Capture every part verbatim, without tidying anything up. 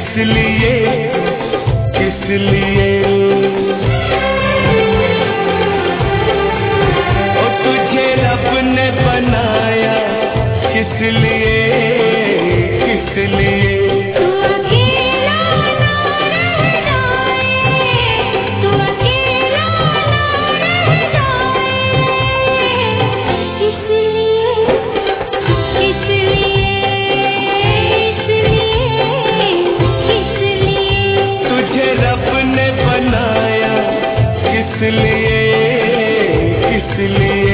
किस लिए किस लिए ओ तुझे रब ने बनाया किस लिए किस लिए किस लिए किस लिए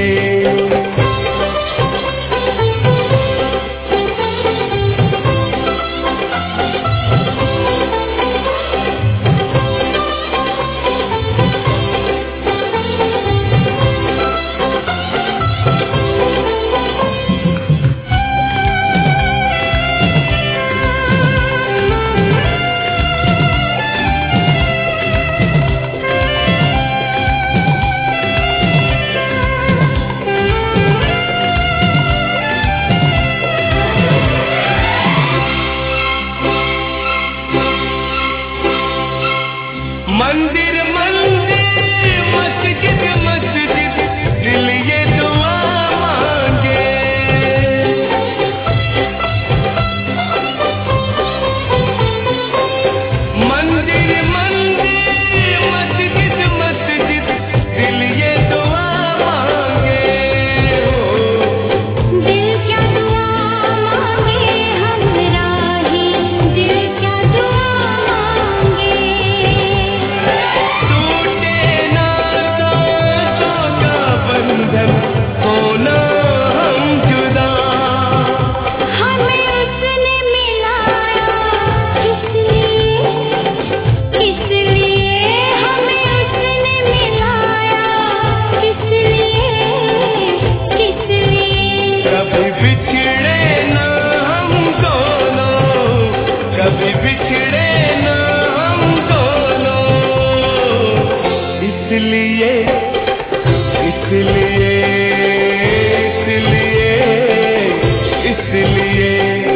मंदिर मंदिर मस्जिद मस्जिद दिल ये दुआ मांगे मंदिर मंदिर मस्जिद मस्जिद दिल ये दुआ मांगे दिल क्या दुआ मांगे हमरा ही दिल क्या दुआ मांगे होना हम जुदा हमें उसने मिलाया किस लिए किस लिए हमें उसने मिलाया किस लिए किस लिए कभी बिछड़े ना हम दोनों कभी बिछड़े ना हम दोनों इसलिए इसलिए इसलिए इसलिए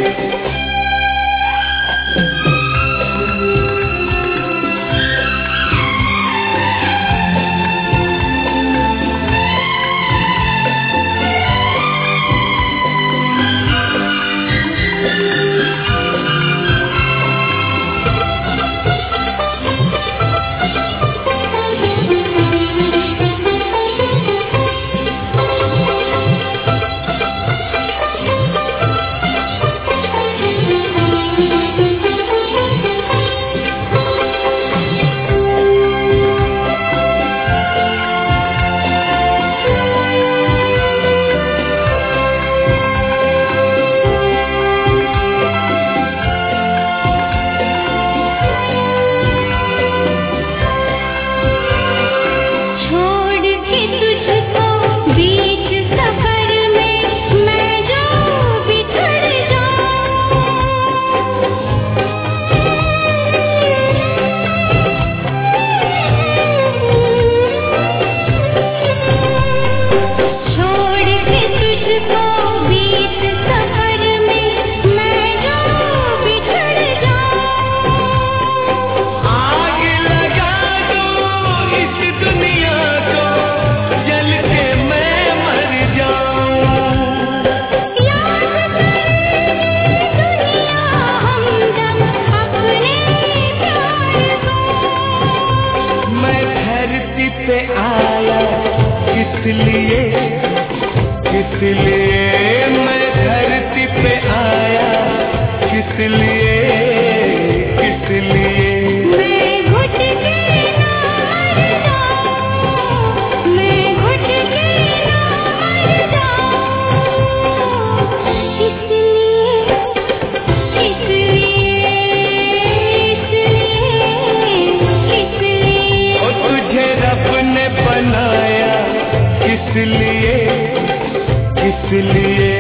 पे आया किस लिए किस लिए मैं धरती पे आया किस लिए किस लिए मैं घुट के ना मर जाऊं मैं घुट के ना मर जाऊं इसलिए इसलिए इसलिए इसलिए ओ तुझे रब ने बनाया किस लिए किस लिए